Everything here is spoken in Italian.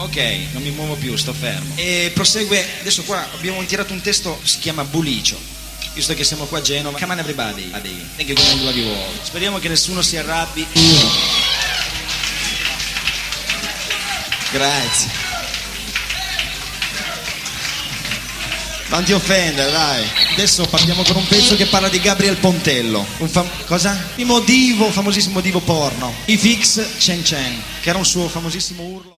Ok, non mi muovo più, sto fermo. E prosegue, adesso qua abbiamo tirato un testo, si chiama Bulicio. Visto che siamo qua a Genova, come on everybody, thank you come love you all. Speriamo che nessuno si arrabbi. Grazie. Non ti offendere, dai. Adesso partiamo con un pezzo che parla di Gabriel Pontello. Cosa? Il famosissimo divo porno. I Fix Chen Chen, che era un suo famosissimo urlo.